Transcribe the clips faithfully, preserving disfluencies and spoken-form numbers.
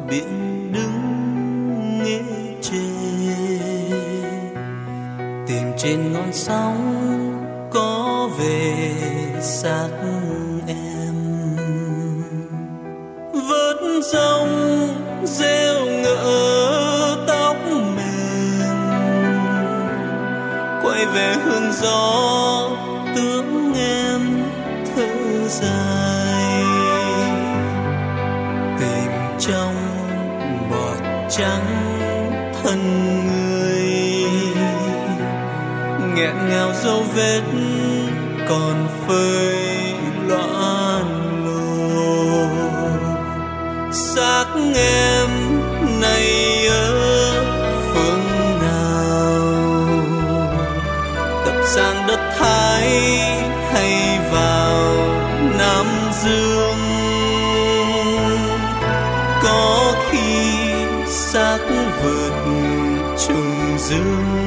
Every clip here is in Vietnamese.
biển đứng nghe chê, tìm trên ngọn sóng có về xác em. Vớt rông rêu ngỡ tóc mềm, quay về hương gió tướng em thở dài. Tìm trong bọt trắng thân người, nghẹn ngào dấu vết còn phơi loạn lồ. Xác em nay ở phương nào, tập sang đất Thái hay vào Nam Dương? Có khi xác vượt trùng dương,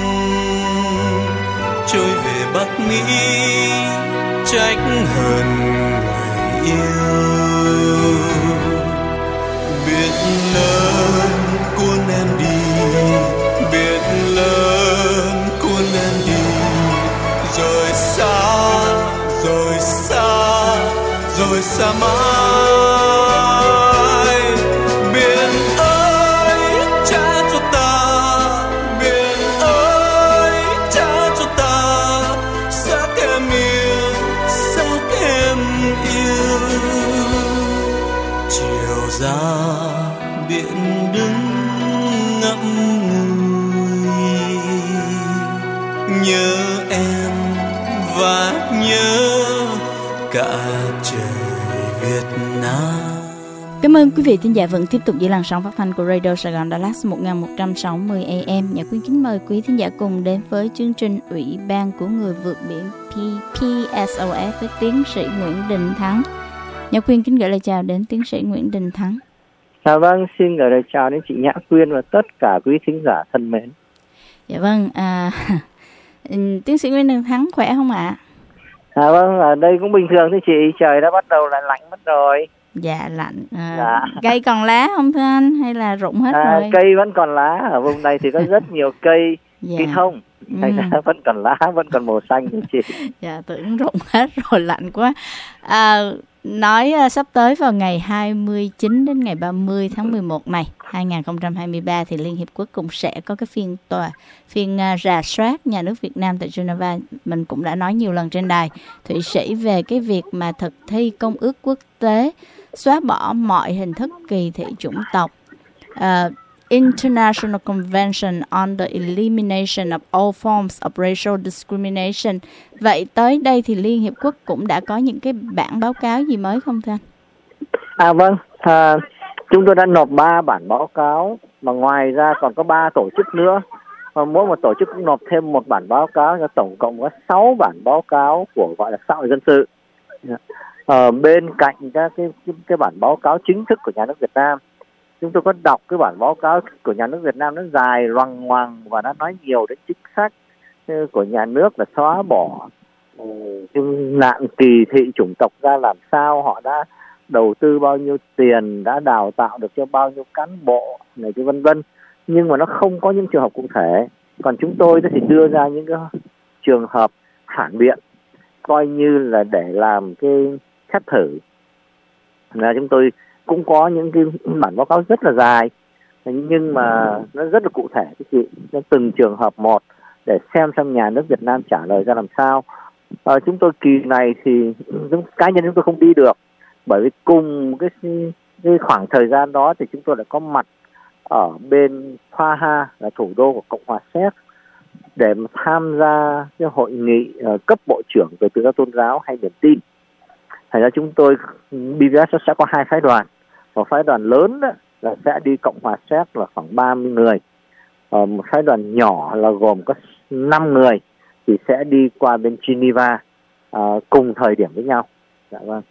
trôi về Bắc Mỹ trách hờn người yêu. Biển lớn cuốn em đi, biển lớn cuốn em đi, rồi xa, rồi xa, rồi xa mãi. Biển ơi trả cho ta, biển ơi trả cho ta, xác em yêu, xác em yêu. Chiều ra biển đứng ngậm ngùi, nhớ em và nhớ cả trời Việt Nam. Cảm ơn quý vị thính giả vẫn tiếp tục giữ làn sóng phát thanh của Radio Sài Gòn Đà Lạt một nghìn một trăm sáu mươi A M. Nhạc Quyên kính mời quý thính giả cùng đến với chương trình Ủy ban của người vượt biển P S O S với tiến sĩ Nguyễn Đình Thắng. Nhạc Quyên kính gửi lời chào đến tiến sĩ Nguyễn Đình Thắng. À, vâng, xin gửi lời chào đến chị Nhã Quyên và tất cả quý thính giả thân mến. Dạ vâng, à, tiến sĩ Nguyễn Đình Thắng khỏe không ạ? À? À vâng, ở đây cũng bình thường thôi chị, trời đã bắt đầu lại lạnh mất rồi. Dạ lạnh. À, dạ. Cây còn lá không thưa anh hay là rụng hết à, rồi? Cây vẫn còn lá, ở vùng này thì có rất nhiều cây dạ. cây thông, thành ra ừ. vẫn còn lá, vẫn còn màu xanh thôi chị. Dạ tưởng rụng hết rồi, lạnh quá. À, nói uh, sắp tới vào ngày hai mươi chín đến ngày ba mươi tháng mười một này hai nghìn không trăm hai mươi ba thì Liên Hiệp Quốc cũng sẽ có cái phiên tòa phiên uh, rà soát nhà nước Việt Nam tại Geneva. Mình cũng đã nói nhiều lần trên đài Thụy Sĩ về cái việc mà thực thi công ước quốc tế xóa bỏ mọi hình thức kỳ thị chủng tộc, uh, International Convention on the Elimination of All Forms of Racial Discrimination. Vậy tới đây thì Liên Hiệp Quốc cũng đã có những cái bản báo cáo gì mới không thưa anh? À vâng, à, chúng tôi đã nộp ba bản báo cáo, mà ngoài ra còn có ba tổ chức nữa. Và mỗi một tổ chức cũng nộp thêm một bản báo cáo, cho tổng cộng có sáu bản báo cáo của gọi là xã hội dân sự. Ở bên cạnh các cái, cái, cái bản báo cáo chính thức của nhà nước Việt Nam, chúng tôi có đọc cái bản báo cáo của nhà nước Việt Nam, nó dài loằng ngoằng và nó nói nhiều đến chính sách của nhà nước là xóa bỏ cái nạn kỳ thị chủng tộc ra làm sao, họ đã đầu tư bao nhiêu tiền, đã đào tạo được cho bao nhiêu cán bộ này cái vân vân. Nhưng mà nó không có những trường hợp cụ thể. Còn chúng tôi thì đưa ra những cái trường hợp phản biện, coi như là để làm cái xét thử. Là chúng tôi cũng có những cái bản báo cáo rất là dài, nhưng mà nó rất là cụ thể cái chị, nó từng trường hợp một để xem xem nhà nước Việt Nam trả lời ra làm sao. À, chúng tôi kỳ này thì cá nhân chúng tôi không đi được, bởi vì cùng cái, cái khoảng thời gian đó thì chúng tôi đã có mặt ở bên Praha, là thủ đô của Cộng hòa Séc, để mà tham gia cái hội nghị uh, cấp bộ trưởng về tự do tôn giáo hay niềm tin. Thành ra chúng tôi bê vê ét sẽ có hai phái đoàn. Một phái đoàn lớn đó là sẽ đi Cộng hòa Séc là khoảng ba mươi người. Ờ, một phái đoàn nhỏ là gồm có năm người thì sẽ đi qua bên Geneva uh, cùng thời điểm với nhau. Dạ vâng.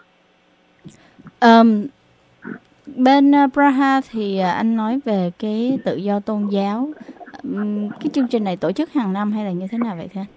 Um, bên uh, Praha thì uh, anh nói về cái tự do tôn giáo. Um, cái chương trình này tổ chức hàng năm hay là như thế nào vậy thưa anh?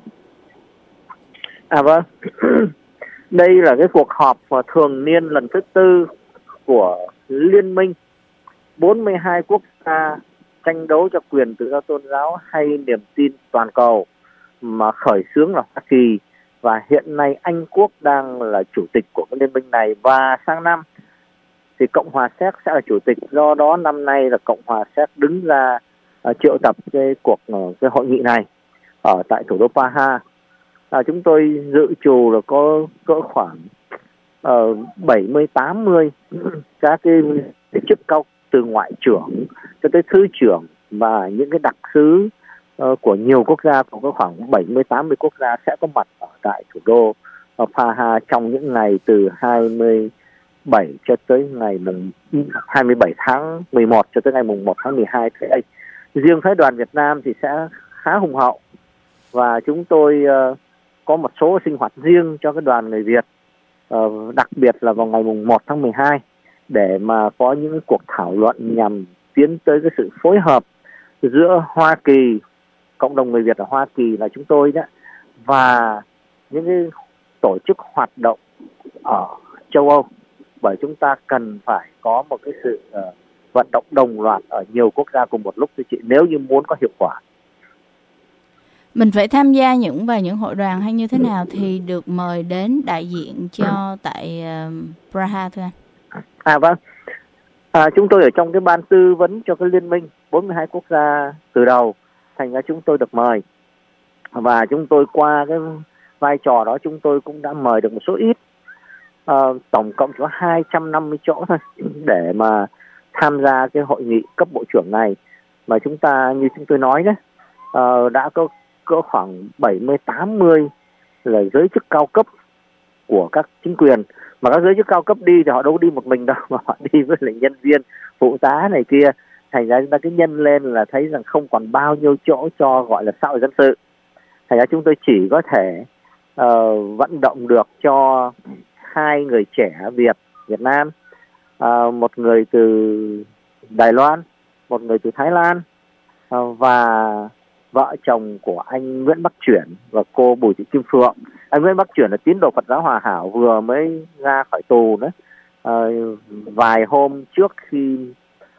À vâng. Đây là cái cuộc họp thường niên lần thứ tư của liên minh bốn mươi hai quốc gia tranh đấu cho quyền tự do tôn giáo hay niềm tin toàn cầu mà khởi xướng là Hoa Kỳ, và hiện nay Anh Quốc đang là chủ tịch của cái liên minh này, và sang năm thì Cộng hòa Séc sẽ là chủ tịch. Do đó năm nay là Cộng hòa Séc đứng ra uh, triệu tập cái cuộc uh, cái hội nghị này ở tại thủ đô Praha. À, chúng tôi dự trù là có cỡ khoảng uh, bảy mươi tám mươi các cái, cái chức cao từ ngoại trưởng cho tới thứ trưởng và những cái đặc sứ uh, của nhiều quốc gia, cũng có khoảng bảy mươi tám mươi quốc gia sẽ có mặt ở tại thủ đô uh, Praha trong những ngày từ hai mươi bảy cho tới ngày mùng hai mươi bảy tháng mười một cho tới ngày mùng một tháng mười hai tới đây. Riêng phái đoàn Việt Nam thì sẽ khá hùng hậu, và chúng tôi uh, có một số sinh hoạt riêng cho cái đoàn người Việt, uh, đặc biệt là vào ngày mùng một tháng mười hai để mà có những cuộc thảo luận nhằm tiến tới cái sự phối hợp giữa Hoa Kỳ, cộng đồng người Việt ở Hoa Kỳ là chúng tôi đó, và những cái tổ chức hoạt động ở châu Âu, bởi chúng ta cần phải có một cái sự uh, vận động đồng loạt ở nhiều quốc gia cùng một lúc thưa chị, nếu như muốn có hiệu quả. Mình phải tham gia những vào những hội đoàn hay như thế nào thì được mời đến đại diện cho tại uh, Praha thưa anh? À vâng, à, chúng tôi ở trong cái ban tư vấn cho cái liên minh bốn mươi hai quốc gia từ đầu, thành ra chúng tôi được mời, và chúng tôi qua cái vai trò đó chúng tôi cũng đã mời được một số ít, à, tổng cộng có hai trăm năm mươi chỗ thôi để mà tham gia cái hội nghị cấp bộ trưởng này. Mà chúng ta như chúng tôi nói đấy, uh, đã có cỡ khoảng bảy mươi tám mươi là giới chức cao cấp của các chính quyền, mà các giới chức cao cấp đi thì họ đâu có đi một mình đâu, mà họ đi với lại nhân viên phụ tá này kia, thành ra chúng ta cứ nhân lên là thấy rằng không còn bao nhiêu chỗ cho gọi là xã hội dân sự. Thành ra chúng tôi chỉ có thể uh, vận động được cho hai người trẻ Việt Việt Nam, uh, một người từ Đài Loan, một người từ Thái Lan, uh, và vợ chồng của anh Nguyễn Bắc Chuyển và cô Bùi Thị Kim Phượng. Anh Nguyễn Bắc Chuyển là tín đồ Phật giáo Hòa Hảo, vừa mới ra khỏi tù đấy, à, vài hôm trước khi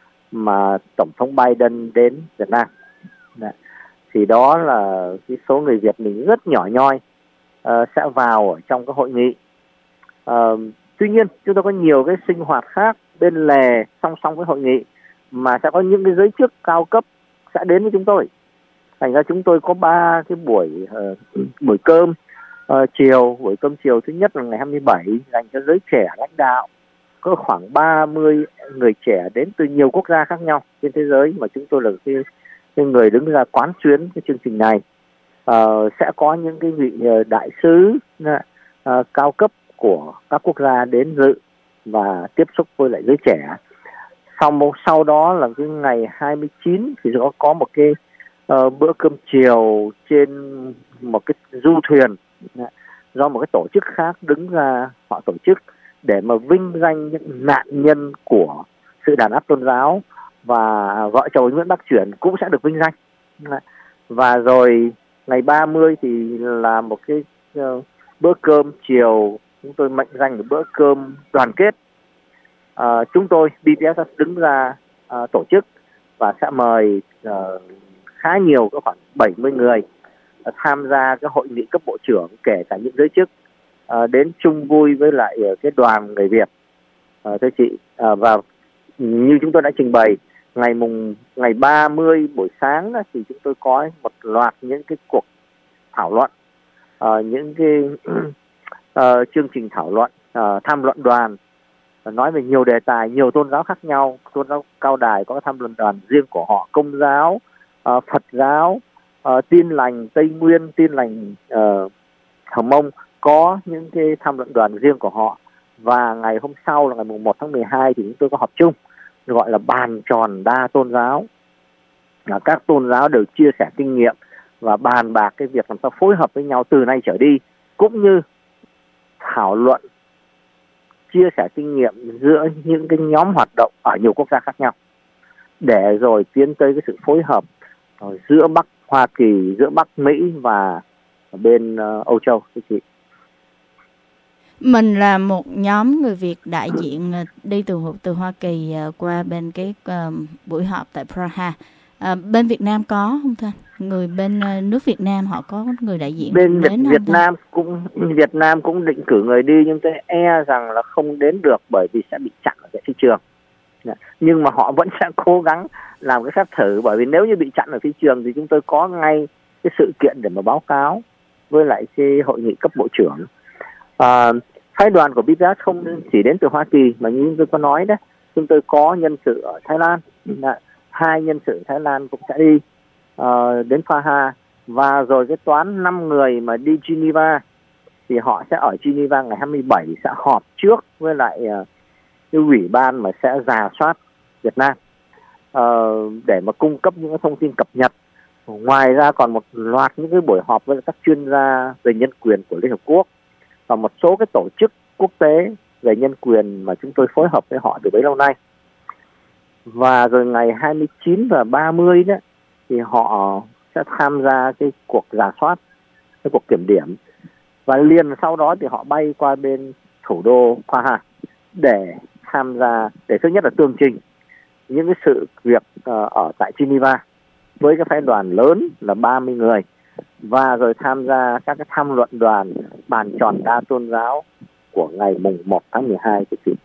mà Tổng thống Biden đến Việt Nam. Đấy. Thì đó là cái số người Việt mình rất nhỏ nhoi à, sẽ vào ở trong cái hội nghị. À, tuy nhiên chúng ta có nhiều cái sinh hoạt khác bên lề song song với hội nghị, mà sẽ có những cái giới chức cao cấp sẽ đến với chúng tôi. Thành ra chúng tôi có ba cái buổi uh, buổi cơm uh, chiều. Buổi cơm chiều thứ nhất là ngày hai mươi bảy dành cho giới trẻ lãnh đạo, có khoảng ba mươi người trẻ đến từ nhiều quốc gia khác nhau trên thế giới, mà chúng tôi là cái, cái người đứng ra quán xuyến cái chương trình này. Uh, sẽ có những cái vị uh, đại sứ uh, cao cấp của các quốc gia đến dự và tiếp xúc với lại giới trẻ. Sau sau đó là cái ngày hai mươi chín thì có có một cái Uh, bữa cơm chiều trên một cái du thuyền do một cái tổ chức khác đứng ra họ tổ chức để mà vinh danh những nạn nhân của sự đàn áp tôn giáo, và vợ chồng Nguyễn Bắc Chuyển cũng sẽ được vinh danh. Và rồi ngày ba mươi thì là một cái uh, bữa cơm chiều chúng tôi mệnh danh là bữa cơm đoàn kết. Uh, chúng tôi bê pê ét đứng ra uh, tổ chức và sẽ mời uh, khá nhiều, có khoảng bảy mươi người uh, tham gia cái hội nghị cấp bộ trưởng, kể cả những giới chức uh, đến chung vui với lại uh, cái đoàn người Việt. Uh, thưa chị, uh, và như chúng tôi đã trình bày, ngày mùng ngày ba mươi buổi sáng đó, thì chúng tôi có một loạt những cái cuộc thảo luận, uh, những cái uh, chương trình thảo luận, uh, tham luận đoàn, uh, nói về nhiều đề tài, nhiều tôn giáo khác nhau. Tôn giáo Cao Đài có tham luận đoàn riêng của họ, Công giáo, uh, Phật giáo, uh, Tin lành Tây Nguyên, Tin lành uh, Hờ Mông có những cái tham luận đoàn riêng của họ. Và ngày hôm sau là ngày mùng một tháng mười hai thì chúng tôi có họp chung, gọi là bàn tròn đa tôn giáo. Là các tôn giáo đều chia sẻ kinh nghiệm và bàn bạc cái việc làm sao phối hợp với nhau từ nay trở đi, cũng như thảo luận chia sẻ kinh nghiệm giữa những cái nhóm hoạt động ở nhiều quốc gia khác nhau, để rồi tiến tới cái sự phối hợp giữa Bắc Hoa Kỳ, giữa Bắc Mỹ và bên uh, Âu Châu. Thưa chị. Mình là một nhóm người Việt đại diện đi từ từ Hoa Kỳ qua bên cái uh, buổi họp tại Praha. Uh, bên Việt Nam có không thưa anh? Người bên uh, nước Việt Nam họ có người đại diện bên đến Việt, Việt Nam cũng Việt Nam cũng định cử người đi, nhưng tôi e rằng là không đến được bởi vì sẽ bị chặn ở tại phi trường. Nhưng mà họ vẫn sẽ cố gắng làm cái phép thử, bởi vì nếu như bị chặn ở phi trường thì chúng tôi có ngay cái sự kiện để mà báo cáo với lại cái hội nghị cấp bộ trưởng. À, phái đoàn của bê pê ét không chỉ đến từ Hoa Kỳ mà như tôi có nói đấy, chúng tôi có nhân sự ở Thái Lan, hai nhân sự Thái Lan cũng sẽ đi uh, đến Praha, và rồi cái toán năm người mà đi Geneva thì họ sẽ ở Geneva ngày hai mươi bảy sẽ họp trước với lại uh, cái ủy ban mà sẽ rà soát Việt Nam uh, để mà cung cấp những cái thông tin cập nhật. Ngoài ra còn một loạt những cái buổi họp với các chuyên gia về nhân quyền của Liên Hợp Quốc và một số cái tổ chức quốc tế về nhân quyền mà chúng tôi phối hợp với họ từ bấy lâu nay. Và rồi ngày hai mươi chín và ba mươi đó thì họ sẽ tham gia cái cuộc rà soát, cái cuộc kiểm điểm, và liền sau đó thì họ bay qua bên thủ đô Praha để tham gia, để thứ nhất là tường trình những cái sự việc uh, ở tại Geneva với cái phái đoàn lớn là ba mươi người, và rồi tham gia các cái tham luận đoàn bàn tròn đa tôn giáo của ngày mùng một tháng mười hai.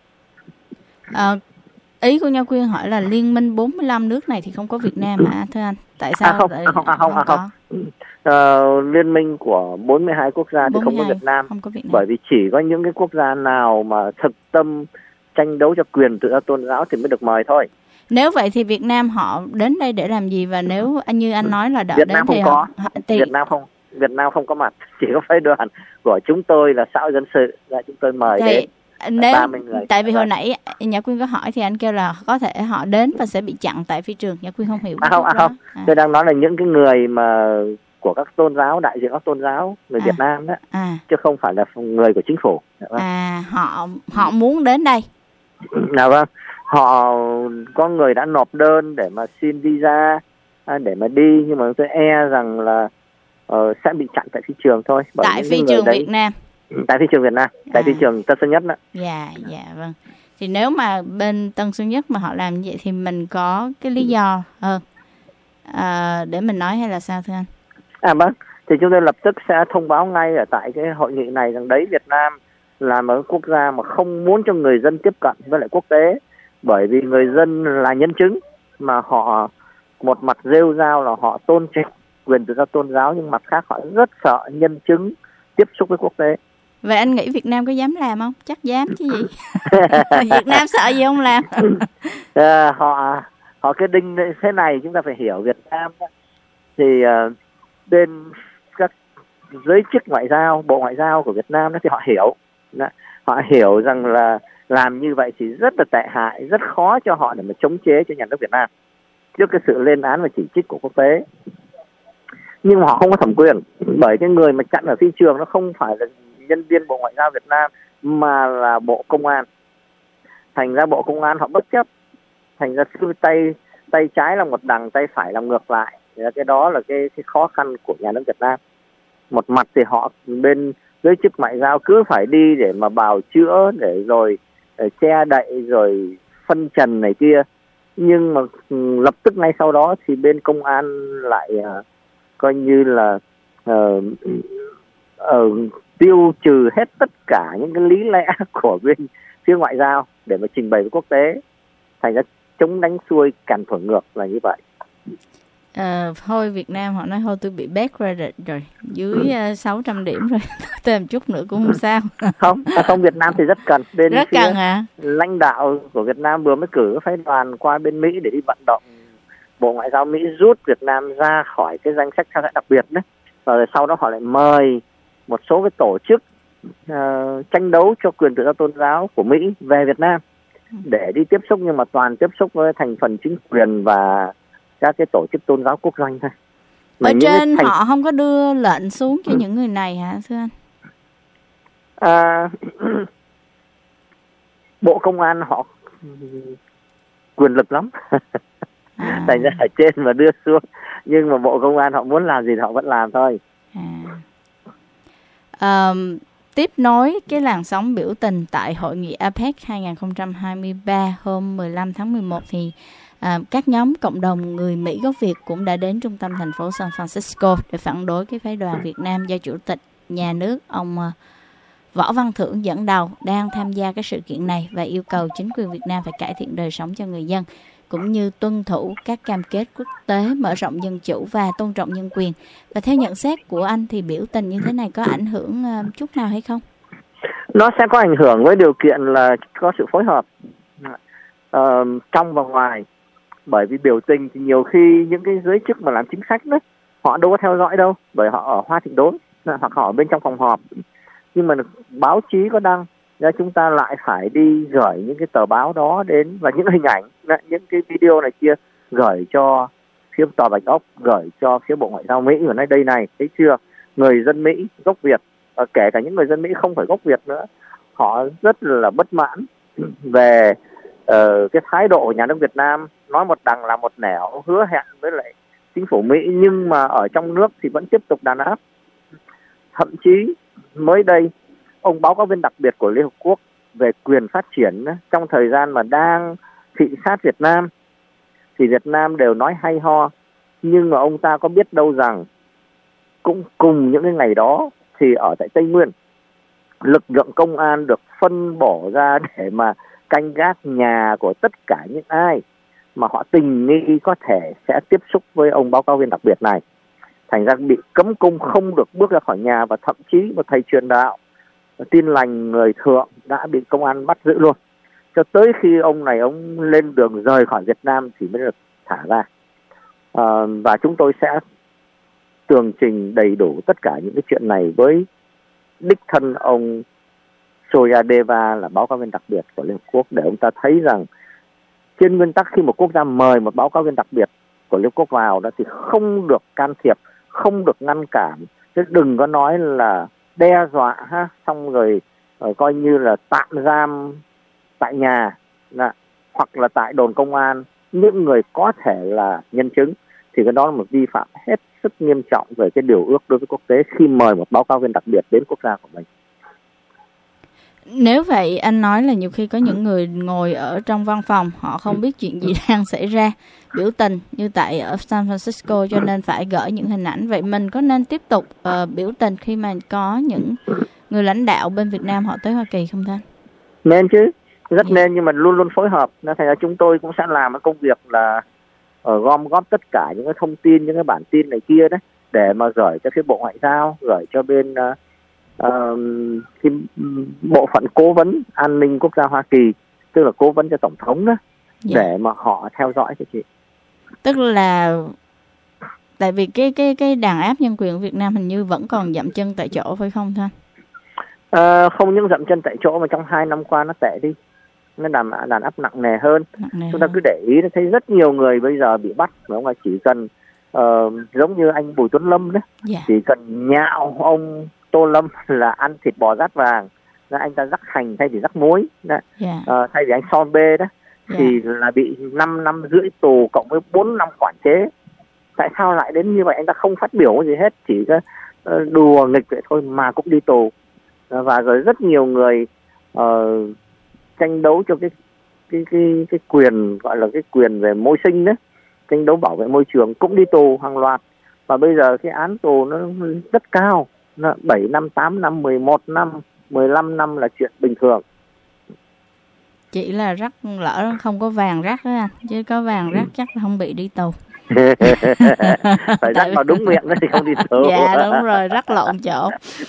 À, ý của Nho Quyên hỏi là liên minh bốn mươi lăm nước này thì không có Việt Nam hả thưa anh? Tại sao? À không, tại... à không, à không, không, à không. Uh, liên minh của bốn mươi hai quốc gia thì không có Việt Nam, không có Việt Nam, bởi vì chỉ có những cái quốc gia nào mà thực tâm tranh đấu cho quyền tự do tôn giáo thì mới được mời thôi. Nếu vậy thì Việt Nam họ đến đây để làm gì? Và nếu như anh nói là đợi Việt đến Nam thì không họ, có. thì... Việt Nam không Việt Nam không có mặt, chỉ có phái đoàn của chúng tôi là xã hội dân sự là chúng tôi mời thì, đến nếu, ba mươi người. Tại vì hồi nãy Nhã Quyên có hỏi thì anh kêu là có thể họ đến và sẽ bị chặn tại phi trường. Nhã Quyên không hiểu. À không, à không. À. Tôi đang nói là những cái người mà của các tôn giáo, đại diện các tôn giáo người à. Việt Nam đó, à. chứ không phải là người của chính phủ. À, họ họ muốn đến đây. Nào vâng, họ có người đã nộp đơn để mà xin visa để mà đi, nhưng mà tôi e rằng là uh, sẽ bị chặn tại phi trường thôi. Bởi tại phi trường đấy, Việt Nam. Tại phi trường Việt Nam, tại à. phi trường Tân Sơn Nhất đó. Dạ, dạ vâng. Thì nếu mà bên Tân Sơn Nhất mà họ làm như vậy thì mình có cái lý do hơn à, để mình nói hay là sao thưa anh? À vâng, thì chúng tôi lập tức sẽ thông báo ngay ở tại cái hội nghị này rằng đấy, Việt Nam là một quốc gia mà không muốn cho người dân tiếp cận với lại quốc tế, bởi vì người dân là nhân chứng mà họ một mặt rêu rao là họ tôn trọng quyền tự do tôn giáo, nhưng mặt khác họ rất sợ nhân chứng tiếp xúc với quốc tế. Vậy anh nghĩ Việt Nam có dám làm không? Chắc dám chứ gì. Việt Nam sợ gì không làm? à, họ họ cái đinh thế này chúng ta phải hiểu Việt Nam đó. Thì uh, bên các giới chức ngoại giao, bộ ngoại giao của Việt Nam đó thì họ hiểu đó. Họ hiểu rằng là làm như vậy thì rất là tệ hại, rất khó cho họ để mà chống chế cho nhà nước Việt Nam trước cái sự lên án và chỉ trích của quốc tế. Nhưng mà họ không có thẩm quyền, bởi cái người mà chặn ở phi trường nó không phải là nhân viên Bộ Ngoại giao Việt Nam mà là Bộ Công an. Thành ra Bộ Công an họ bất chấp, thành ra tay tay trái làm một đằng, tay phải làm ngược lại. Cái đó là cái, cái khó khăn của nhà nước Việt Nam. Một mặt thì họ bên giới chức ngoại giao cứ phải đi để mà bào chữa, để rồi để che đậy rồi phân trần này kia, nhưng mà lập tức ngay sau đó thì bên công an lại uh, coi như là uh, uh, tiêu trừ hết tất cả những cái lý lẽ của bên phía ngoại giao để mà trình bày với quốc tế, thành ra chống đánh xuôi càn thổi ngược là như vậy. À, thôi Việt Nam họ nói thôi tôi bị bad credit rồi, dưới uh, sáu trăm điểm rồi, thêm chút nữa cũng không sao. Không, không, Việt Nam thì rất cần. Bên rất phía cần à? Lãnh đạo của Việt Nam vừa mới cử phái đoàn qua bên Mỹ để đi vận động Bộ Ngoại giao Mỹ rút Việt Nam ra khỏi cái danh sách theo dõi đặc biệt đấy. Rồi sau đó họ lại mời một số cái tổ chức uh, tranh đấu cho quyền tự do tôn giáo của Mỹ về Việt Nam để đi tiếp xúc, nhưng mà toàn tiếp xúc với thành phần chính quyền và các cái tổ chức tôn giáo quốc doanh thôi. Ở trên thành... họ không có đưa lệnh xuống cho ừ. những người này hả thưa anh? À, Bộ Công an họ quyền lực lắm. À. Thành ra ở trên mà đưa xuống, nhưng mà Bộ Công an họ muốn làm gì họ vẫn làm thôi. À. À, tiếp nối cái làn sóng biểu tình tại hội nghị a pếch hai không hai ba hôm mười lăm tháng mười một thì à, các nhóm cộng đồng người Mỹ gốc Việt cũng đã đến trung tâm thành phố San Francisco để phản đối cái phái đoàn Việt Nam do Chủ tịch nhà nước ông uh, Võ Văn Thưởng dẫn đầu đang tham gia cái sự kiện này và yêu cầu chính quyền Việt Nam phải cải thiện đời sống cho người dân cũng như tuân thủ các cam kết quốc tế, mở rộng dân chủ và tôn trọng nhân quyền. Và theo nhận xét của anh thì biểu tình như thế này có ảnh hưởng uh, chút nào hay không? Nó sẽ có ảnh hưởng với điều kiện là có sự phối hợp uh, trong và ngoài. Bởi vì biểu tình thì nhiều khi những cái giới chức mà làm chính sách đó, họ đâu có theo dõi đâu, bởi họ ở Hoa Thịnh Đốn hoặc họ ở bên trong phòng họp. Nhưng mà báo chí có đăng, ra chúng ta lại phải đi gửi những cái tờ báo đó đến và những hình ảnh, những cái video này kia gửi cho phía Tòa Bạch Ốc, gửi cho phía Bộ Ngoại giao Mỹ và nói đây này, thấy chưa, người dân Mỹ gốc Việt, và kể cả những người dân Mỹ không phải gốc Việt nữa, họ rất là bất mãn về uh, cái thái độ của nhà nước Việt Nam, nói một đằng là một nẻo, hứa hẹn với lại chính phủ Mỹ nhưng mà ở trong nước thì vẫn tiếp tục đàn áp. Thậm chí mới đây ông báo cáo viên đặc biệt của Liên Hợp Quốc về quyền phát triển trong thời gian mà đang thị sát Việt Nam thì Việt Nam đều nói hay ho, nhưng mà ông ta có biết đâu rằng cũng cùng những cái ngày đó thì ở tại Tây Nguyên, lực lượng công an được phân bổ ra để mà canh gác nhà của tất cả những ai mà họ tình nghi có thể sẽ tiếp xúc với ông báo cáo viên đặc biệt này. Thành ra bị cấm cung, không được bước ra khỏi nhà, và thậm chí một thầy truyền đạo tin lành người thượng đã bị công an bắt giữ luôn. Cho tới khi ông này ông lên đường rời khỏi Việt Nam thì mới được thả ra. À, và chúng tôi sẽ tường trình đầy đủ tất cả những cái chuyện này với đích thân ông Soyadeva là báo cáo viên đặc biệt của Liên Hợp Quốc, để ông ta thấy rằng trên nguyên tắc khi một quốc gia mời một báo cáo viên đặc biệt của Liên Hợp Quốc vào đó thì không được can thiệp, không được ngăn cản, chứ đừng có nói là đe dọa ha, xong rồi uh, coi như là tạm giam tại nhà là, hoặc là tại đồn công an những người có thể là nhân chứng, thì cái đó là một vi phạm hết sức nghiêm trọng về cái điều ước đối với quốc tế khi mời một báo cáo viên đặc biệt đến quốc gia của mình. Nếu vậy anh nói là nhiều khi có những người ngồi ở trong văn phòng họ không biết chuyện gì đang xảy ra, biểu tình như tại ở San Francisco, cho nên phải gửi những hình ảnh. Vậy mình có nên tiếp tục uh, biểu tình khi mà có những người lãnh đạo bên Việt Nam họ tới Hoa Kỳ không thưa? Nên chứ, rất yeah. nên, nhưng mà luôn luôn phối hợp. Nên thành ra chúng tôi cũng sẽ làm cái công việc là uh, gom góp tất cả những cái thông tin, những cái bản tin này kia đấy, để mà gửi cho phía Bộ Ngoại giao, gửi cho bên uh, uh, cái bộ phận cố vấn an ninh quốc gia Hoa Kỳ, tức là cố vấn cho Tổng thống đó, yeah. để mà họ theo dõi cho chị. Tức là tại vì cái cái cái đàn áp nhân quyền của Việt Nam hình như vẫn còn dậm chân tại chỗ phải không thưa? À, không những dậm chân tại chỗ mà trong hai năm qua nó tệ đi, nó đàn, đàn áp nặng nề hơn. Nặng nề Chúng ta hơn. Cứ để ý thấy rất nhiều người bây giờ bị bắt, đúng không? Chỉ cần uh, giống như anh Bùi Tuấn Lâm đấy, yeah. chỉ cần nhạo ông Tô Lâm là ăn thịt bò rát vàng, là anh ta rắc hành thay vì rắc muối, yeah. uh, thay vì anh son bê đó, yeah. thì là bị năm năm rưỡi tù cộng với bốn năm quản chế. Tại sao lại đến như vậy? Anh ta không phát biểu gì hết, chỉ có uh, đùa nghịch vậy thôi mà cũng đi tù. Uh, và rồi rất nhiều người uh, tranh đấu cho cái cái cái cái quyền, gọi là cái quyền về môi sinh đấy, tranh đấu bảo vệ môi trường cũng đi tù hàng loạt. Và bây giờ cái án tù nó rất cao, nó bảy năm, tám năm, mười một năm, mười lăm năm là chuyện bình thường. Chỉ là rắc lỡ không có vàng rắc đó anh, chứ có vàng rắc chắc là không bị đi tù. Phải rắc vào đúng miệng đó thì không đi tù. Dạ đúng rồi, rắc lộn chỗ.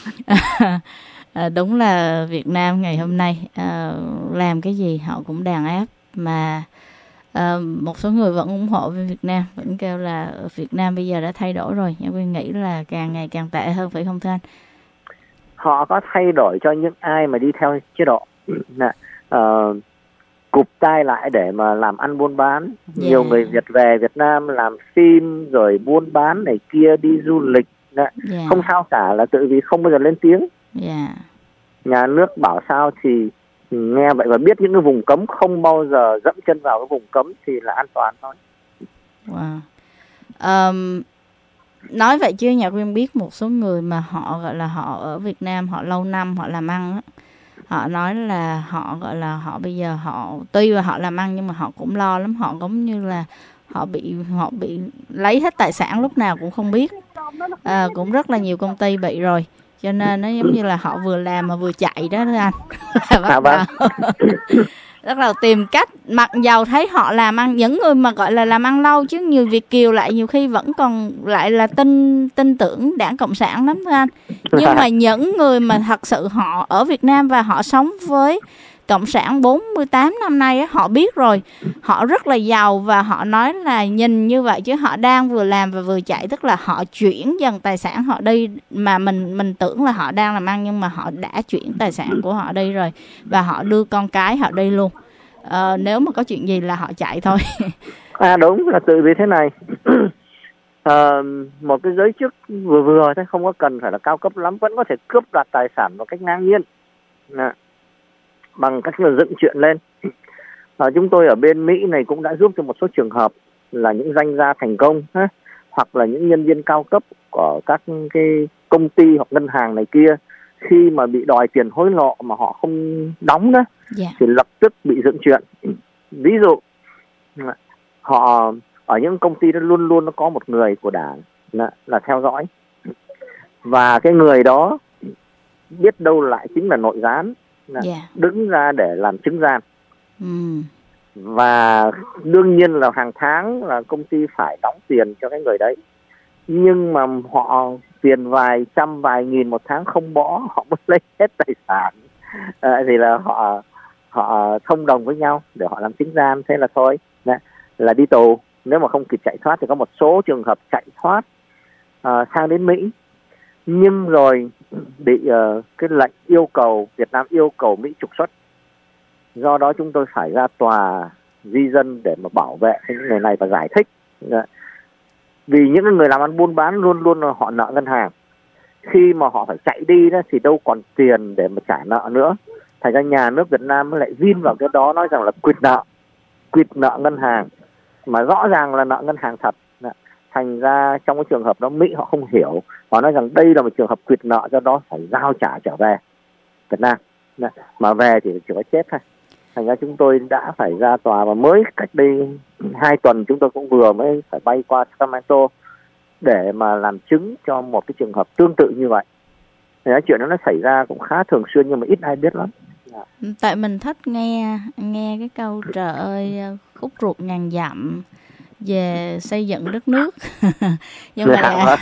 À, đúng là Việt Nam ngày hôm nay à, làm cái gì họ cũng đàn áp, mà à, một số người vẫn ủng hộ với Việt Nam, vẫn kêu là Việt Nam bây giờ đã thay đổi rồi. Nhưng tôi nghĩ là càng ngày càng tệ hơn phải không thưa anh? Họ có thay đổi cho những ai mà đi theo chế độ, à, cụp tay lại để mà làm ăn buôn bán. Yeah. Nhiều người Việt về Việt Nam làm phim rồi buôn bán này kia, đi du lịch, yeah. không sao cả, là tự vì không bao giờ lên tiếng. Yeah. Nhà nước bảo sao thì nghe vậy, và biết những cái vùng cấm không bao giờ dẫm chân vào cái vùng cấm thì là an toàn thôi. Wow. Um, nói vậy chứ Nhật Quyên biết một số người mà họ gọi là họ ở Việt Nam họ lâu năm họ làm ăn á, họ nói là họ gọi là họ bây giờ họ tuy là họ làm ăn nhưng mà họ cũng lo lắm, họ giống như là họ bị họ bị lấy hết tài sản lúc nào cũng không biết. À, cũng rất là nhiều công ty bị rồi, cho nên nó giống như là họ vừa làm mà vừa chạy đó anh. Là bắt đầu bắt đầu tìm cách, mặc dầu thấy họ làm ăn, những người mà gọi là làm ăn lâu, chứ nhiều Việt kiều lại nhiều khi vẫn còn lại là tin tin tưởng Đảng Cộng sản lắm thưa anh. Nhưng mà những người mà thật sự họ ở Việt Nam và họ sống với Cộng sản bốn mươi tám năm nay á, họ biết rồi, họ rất là giàu và họ nói là nhìn như vậy chứ họ đang vừa làm và vừa chạy, tức là họ chuyển dần tài sản họ đi, mà mình mình tưởng là họ đang làm ăn nhưng mà họ đã chuyển tài sản của họ đi rồi và họ đưa con cái họ đi luôn. Ờ, nếu mà có chuyện gì là họ chạy thôi. À đúng, là tự vì thế này. À, một cái giới chức vừa vừa thôi, không có cần phải là cao cấp lắm, vẫn có thể cướp đoạt tài sản một cách ngang nhiên. Nè, bằng cách là dựng chuyện lên. À, chúng tôi ở bên Mỹ này cũng đã giúp cho một số trường hợp là những doanh gia thành công ha, hoặc là những nhân viên cao cấp của các cái công ty hoặc ngân hàng này kia, khi mà bị đòi tiền hối lộ mà họ không đóng đó, yeah. thì lập tức bị dựng chuyện. Ví dụ họ ở những công ty đó luôn luôn nó có một người của đảng là, là theo dõi, và cái người đó biết đâu lại chính là nội gián, yeah. đứng ra để làm chứng gian. mm. Và đương nhiên là hàng tháng là công ty phải đóng tiền cho cái người đấy, nhưng mà họ tiền vài trăm vài nghìn một tháng không bỏ, họ mới lấy hết tài sản. À, thì là họ họ thông đồng với nhau để họ làm chứng gian, thế là thôi, Đấy, là đi tù. Nếu mà không kịp chạy thoát thì có một số trường hợp chạy thoát uh, sang đến Mỹ, nhưng rồi bị uh, cái lệnh yêu cầu, Việt Nam yêu cầu Mỹ trục xuất. Do đó chúng tôi phải ra tòa di dân để mà bảo vệ những người này và giải thích. Đấy. Vì những người làm ăn buôn bán luôn luôn là họ nợ ngân hàng. Khi mà họ phải chạy đi đó thì đâu còn tiền để mà trả nợ nữa. Thành ra nhà nước Việt Nam lại vin vào cái đó, nói rằng là quỵt nợ, quỵt nợ ngân hàng, mà rõ ràng là nợ ngân hàng thật. Thành ra trong cái trường hợp đó Mỹ họ không hiểu, họ nói rằng đây là một trường hợp quỵt nợ, do đó phải giao trả trở về Việt Nam, mà về thì chỉ có chết thôi. Thành ra chúng tôi đã phải ra tòa, và mới cách đây hai tuần chúng tôi cũng vừa mới phải bay qua Sacramento để mà làm chứng cho một cái trường hợp tương tự như vậy. Thì chuyện đó nó xảy ra cũng khá thường xuyên nhưng mà ít ai biết lắm. Tại mình thích nghe nghe cái câu trời ơi khúc ruột ngàn dặm về xây dựng đất nước. Nhưng mà dạ,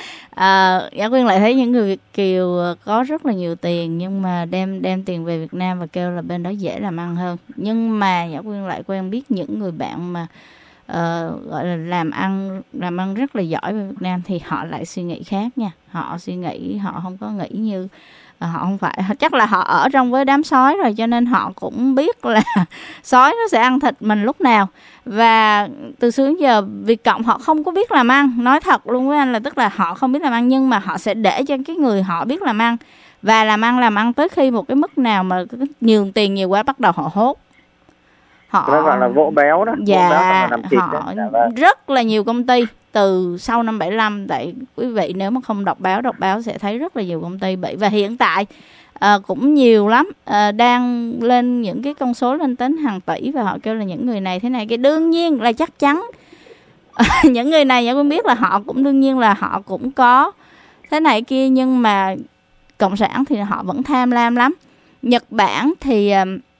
à, Nhã Quyên lại thấy những người Việt kiều có rất là nhiều tiền nhưng mà đem đem tiền về Việt Nam và kêu là bên đó dễ làm ăn hơn. Nhưng mà Nhã Quyên lại quen biết những người bạn mà uh, gọi là làm ăn làm ăn rất là giỏi về Việt Nam thì họ lại suy nghĩ khác nha. Họ suy nghĩ, họ không có nghĩ như họ không phải, chắc là họ ở trong với đám sói rồi, cho nên họ cũng biết là sói nó sẽ ăn thịt mình lúc nào. Và từ xưa đến giờ Việt Cộng họ không có biết làm ăn, nói thật luôn với anh là tức là họ không biết làm ăn, nhưng mà họ sẽ để cho cái người họ biết làm ăn, và làm ăn làm ăn tới khi một cái mức nào mà nhiều tiền nhiều quá bắt đầu họ hốt. Họ nó gọi là vỗ béo đó. Dạ, vỗ béo làm thịt họ đó. Rất là nhiều công ty từ sau năm bảy lăm, tại quý vị nếu mà không đọc báo đọc báo sẽ thấy rất là nhiều công ty bị, và hiện tại à, cũng nhiều lắm, à, đang lên những cái con số lên đến hàng tỷ, và họ kêu là những người này thế này, cái đương nhiên là chắc chắn những người này, tôi biết là họ cũng đương nhiên là họ cũng có thế này kia, nhưng mà cộng sản thì họ vẫn tham lam lắm. Nhật Bản thì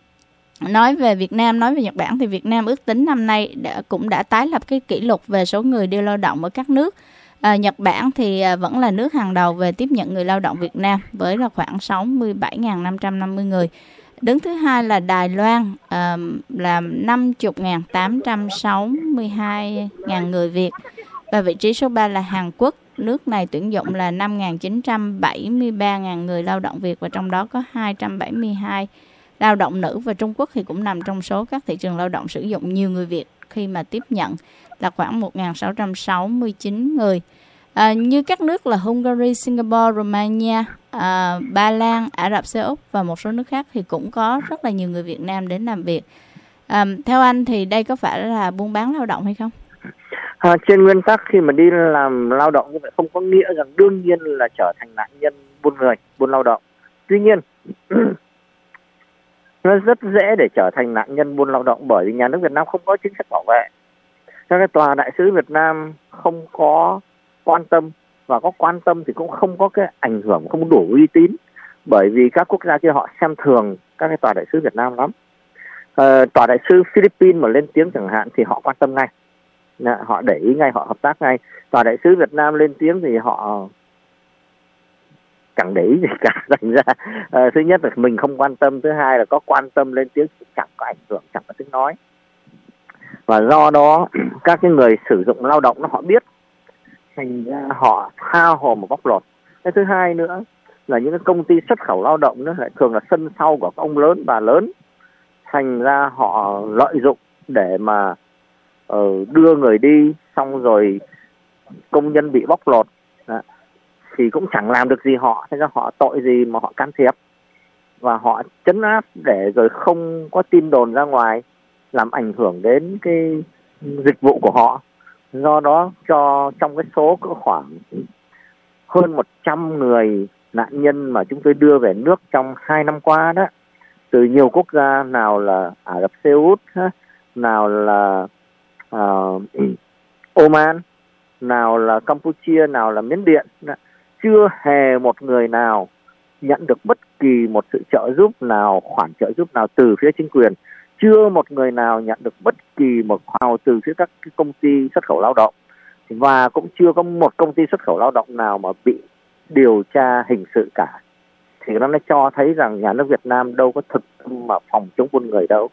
nói về Việt Nam, nói về Nhật Bản thì Việt Nam ước tính năm nay đã, cũng đã tái lập cái kỷ lục về số người đi lao động ở các nước. À, Nhật Bản thì vẫn là nước hàng đầu về tiếp nhận người lao động Việt Nam với là khoảng sáu mươi bảy nghìn năm trăm năm mươi người. Đứng thứ hai là Đài Loan, à, là năm mươi nghìn tám trăm sáu mươi hai nghìn người Việt. Và vị trí số ba là Hàn Quốc. Nước này tuyển dụng là năm nghìn chín trăm bảy mươi ba nghìn người lao động Việt, và trong đó có hai trăm bảy mươi hai lao động nữ. Và Trung Quốc thì cũng nằm trong số các thị trường lao động sử dụng nhiều người Việt khi mà tiếp nhận là khoảng một nghìn sáu trăm sáu mươi chín người. À, như các nước là Hungary, Singapore, Romania, à, Ba Lan, Ả Rập Xê Út và một số nước khác thì cũng có rất là nhiều người Việt Nam đến làm việc. À, theo anh thì đây có phải là buôn bán lao động hay không? À, trên nguyên tắc khi mà đi làm lao động như vậy không có nghĩa rằng đương nhiên là trở thành nạn nhân buôn người, buôn lao động. Tuy nhiên nó rất dễ để trở thành nạn nhân buôn lao động bởi vì nhà nước Việt Nam không có chính sách bảo vệ. Cho nên tòa đại sứ Việt Nam không có quan tâm, và có quan tâm thì cũng không có cái ảnh hưởng, không đủ uy tín, bởi vì các quốc gia kia họ xem thường các cái tòa đại sứ Việt Nam lắm. À, tòa đại sứ Philippines mà lên tiếng chẳng hạn thì họ quan tâm ngay, họ để ý ngay, họ hợp tác ngay. Tòa đại sứ Việt Nam lên tiếng thì họ chẳng để ý gì cả. Thành ra uh, thứ nhất là mình không quan tâm, thứ hai là có quan tâm lên tiếng cũng chẳng có ảnh hưởng, chẳng có tiếng nói. Và do đó các cái người sử dụng lao động nó họ biết, thành ra họ tha hồ mà bóc lột. Cái thứ hai nữa là những cái công ty xuất khẩu lao động nữa lại thường là sân sau của các ông lớn bà lớn, thành ra họ lợi dụng để mà uh, đưa người đi, xong rồi công nhân bị bóc lột. Đó. Thì cũng chẳng làm được gì họ, thế ra họ tội gì mà họ can thiệp, và họ trấn áp để rồi không có tin đồn ra ngoài làm ảnh hưởng đến cái dịch vụ của họ. Do đó cho trong cái số cỡ khoảng hơn một trăm người nạn nhân mà chúng tôi đưa về nước trong hai năm qua đó, từ nhiều quốc gia, nào là Ả Rập Xê Út, nào là uh, Oman, nào là Campuchia, nào là Miến Điện, chưa hề một người nào nhận được bất kỳ một sự trợ giúp nào, khoản trợ giúp nào từ phía chính quyền. Chưa một người nào nhận được bất kỳ một khoản từ phía các công ty xuất khẩu lao động. Và cũng chưa có một công ty xuất khẩu lao động nào mà bị điều tra hình sự cả. Thì nó mới cho thấy rằng nhà nước Việt Nam đâu có thực mà phòng chống buôn người đâu.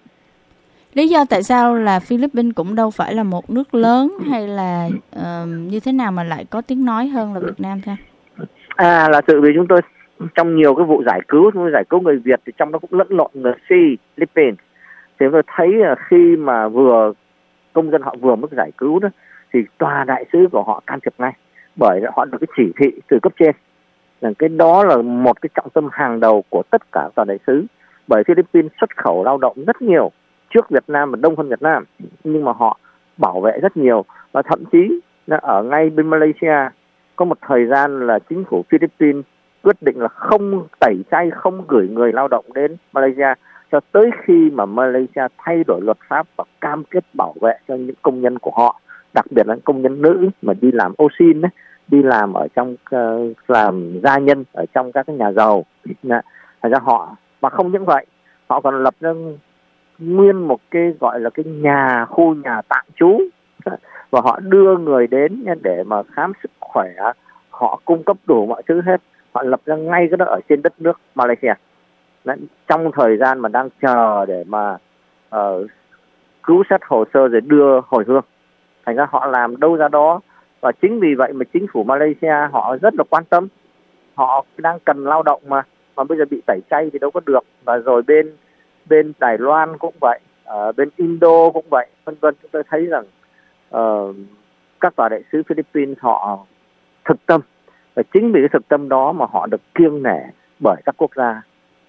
Lý do tại sao là Philippines cũng đâu phải là một nước lớn hay là uh, như thế nào mà lại có tiếng nói hơn là Việt Nam thôi? À, là tự vì chúng tôi trong nhiều cái vụ giải cứu, chúng tôi giải cứu người Việt thì trong đó cũng lẫn lộn người Philippines. Thì tôi thấy là khi mà vừa công dân họ vừa mới giải cứu đó, thì tòa đại sứ của họ can thiệp ngay, bởi họ được cái chỉ thị từ cấp trên. Là cái đó là một cái trọng tâm hàng đầu của tất cả tòa đại sứ, bởi Philippines xuất khẩu lao động rất nhiều trước Việt Nam và đông hơn Việt Nam, nhưng mà họ bảo vệ rất nhiều. Và thậm chí là ở ngay bên Malaysia có một thời gian là chính phủ Philippines quyết định là không tẩy chay, không gửi người lao động đến Malaysia cho tới khi mà Malaysia thay đổi luật pháp và cam kết bảo vệ cho những công nhân của họ, đặc biệt là công nhân nữ mà đi làm ô xin ấy, đi làm ở trong uh, làm gia nhân ở trong các cái nhà giàu. Thành ra họ, và không những vậy, họ còn lập ra nguyên một cái gọi là cái nhà khu nhà tạm trú, và họ đưa người đến để mà khám sức khỏe, họ cung cấp đủ mọi thứ hết. Họ lập ra ngay cái đó ở trên đất nước Malaysia. Đấy, trong thời gian mà đang chờ để mà uh, cứu xét hồ sơ rồi đưa hồi hương. Thành ra họ làm đâu ra đó. Và chính vì vậy mà chính phủ Malaysia họ rất là quan tâm. Họ đang cần lao động mà, mà bây giờ bị tẩy chay thì đâu có được. Và rồi bên bên Đài Loan cũng vậy, ở bên Indo cũng vậy, vân vân. Chúng tôi thấy rằng uh, các tòa đại sứ Philippines họ thực tâm, và chính vì cái thực tâm đó mà họ được kiêng nể bởi các quốc gia.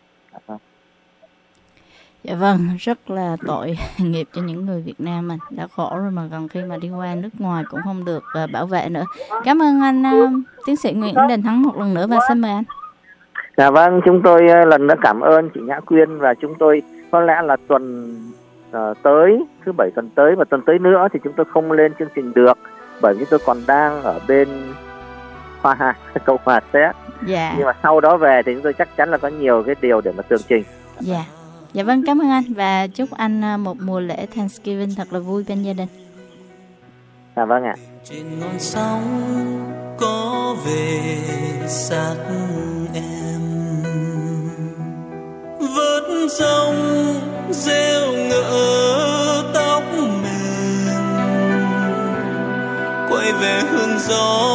Dạ vâng, rất là tội nghiệp cho những người Việt Nam mình, đã khổ rồi mà còn khi mà đi qua nước ngoài cũng không được uh, bảo vệ nữa. Cảm ơn anh uh, tiến sĩ Nguyễn Đình Thắng một lần nữa và xin mời anh. Dạ vâng, chúng tôi uh, lần nữa cảm ơn chị Nhã Quyên, và chúng tôi có lẽ là tuần uh, tới, thứ bảy tuần tới và tuần tới nữa thì chúng tôi không lên chương trình được, bởi vì tôi còn đang ở bên Hoa Hà, Cộng hòa Séc. Dạ. Nhưng mà sau đó về thì chúng tôi chắc chắn là có nhiều cái điều để mà tường trình. Dạ. Dạ vâng, cảm ơn anh và chúc anh một mùa lễ Thanksgiving thật là vui bên gia đình. Dạ vâng ạ. Trên ngọn sóng có về xác em, vớt sông rêu ngỡ tóc mềm, quay về hương gió